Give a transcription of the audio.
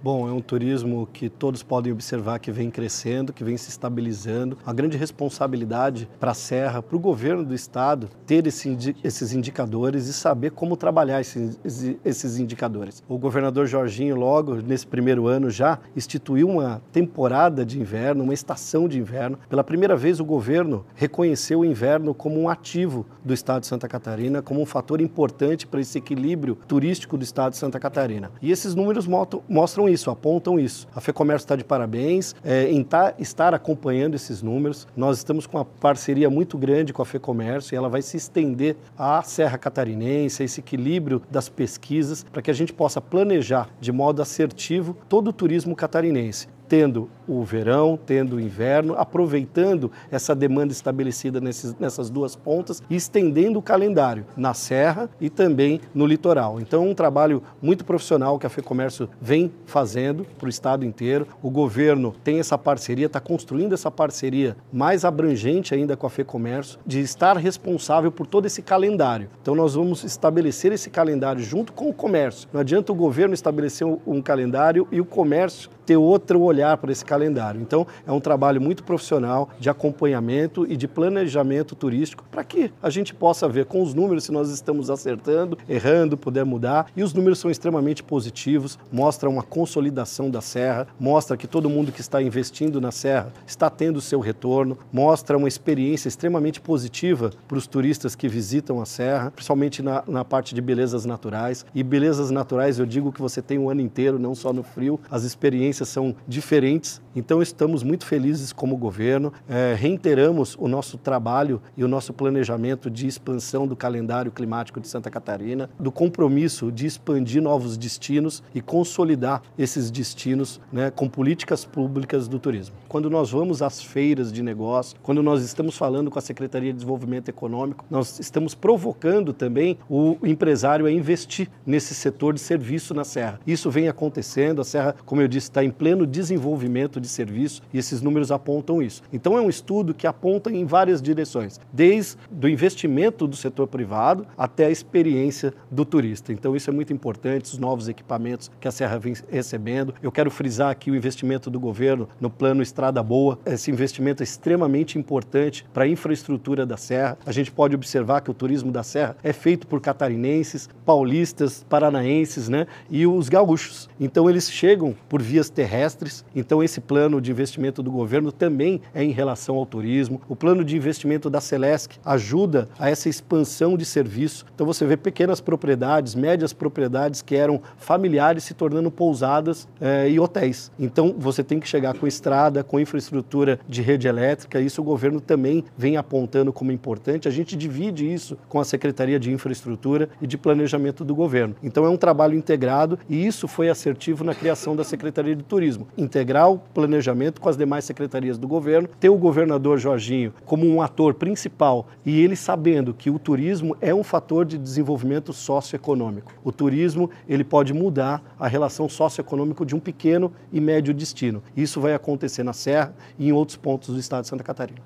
Bom, é um turismo que todos podem observar que vem crescendo, que vem se estabilizando. A grande responsabilidade para a Serra, para o governo do estado, ter esses indicadores e saber como trabalhar esses indicadores. O governador Jorginho, logo nesse primeiro ano, já instituiu uma temporada de inverno, uma estação de inverno. Pela primeira vez, o governo reconheceu o inverno como um ativo do estado de Santa Catarina, como um fator importante para esse equilíbrio turístico do estado de Santa Catarina. E esses números mostram isso, apontam isso. A FEComércio está de parabéns em estar acompanhando esses números. Nós estamos com uma parceria muito grande com a FEComércio e ela vai se estender à Serra Catarinense, a esse equilíbrio das pesquisas, para que a gente possa planejar de modo assertivo todo o turismo catarinense, tendo o verão, tendo o inverno, aproveitando essa demanda estabelecida nessas duas pontas e estendendo o calendário na Serra e também no litoral. Então, um trabalho muito profissional que a FEComércio vem fazendo para o estado inteiro. O governo tem essa parceria, está construindo essa parceria mais abrangente ainda com a FEComércio, de estar responsável por todo esse calendário. Então, nós vamos estabelecer esse calendário junto com o comércio. Não adianta o governo estabelecer um calendário e o comércio ter outro olhar para esse calendário. Então, é um trabalho muito profissional de acompanhamento e de planejamento turístico para que a gente possa ver com os números se nós estamos acertando, errando, puder mudar. E os números são extremamente positivos, mostram uma consolidação da Serra, mostra que todo mundo que está investindo na Serra está tendo o seu retorno, mostra uma experiência extremamente positiva para os turistas que visitam a Serra, principalmente na parte de belezas naturais. E belezas naturais, eu digo que você tem o ano inteiro, não só no frio, as experiências são diferentes, então estamos muito felizes como governo, reiteramos o nosso trabalho e o nosso planejamento de expansão do calendário climático de Santa Catarina, do compromisso de expandir novos destinos e consolidar esses destinos, né, com políticas públicas do turismo. Quando nós vamos às feiras de negócio, quando nós estamos falando com a Secretaria de Desenvolvimento Econômico, nós estamos provocando também o empresário a investir nesse setor de serviço na Serra. Isso vem acontecendo, a Serra, como eu disse, está em pleno desenvolvimento de serviço e esses números apontam isso. Então é um estudo que aponta em várias direções, desde o investimento do setor privado até a experiência do turista. Então isso é muito importante, os novos equipamentos que a Serra vem recebendo. Eu quero frisar aqui o investimento do governo no plano Estrada Boa. Esse investimento é extremamente importante para a infraestrutura da Serra. A gente pode observar que o turismo da Serra é feito por catarinenses, paulistas, paranaenses, né, e os gaúchos. Então eles chegam por vias terrestres, então esse plano de investimento do governo também é em relação ao turismo. O plano de investimento da Celesc ajuda a essa expansão de serviço. Então você vê pequenas propriedades, médias propriedades que eram familiares se tornando pousadas e hotéis. Então você tem que chegar com estrada, com infraestrutura de rede elétrica, isso o governo também vem apontando como importante. A gente divide isso com a Secretaria de Infraestrutura e de Planejamento do governo. Então é um trabalho integrado e isso foi assertivo na criação da Secretaria de Turismo, integrar o planejamento com as demais secretarias do governo, ter o governador Jorginho como um ator principal e ele sabendo que o turismo é um fator de desenvolvimento socioeconômico. O turismo, ele pode mudar a relação socioeconômica de um pequeno e médio destino. Isso vai acontecer na Serra e em outros pontos do estado de Santa Catarina.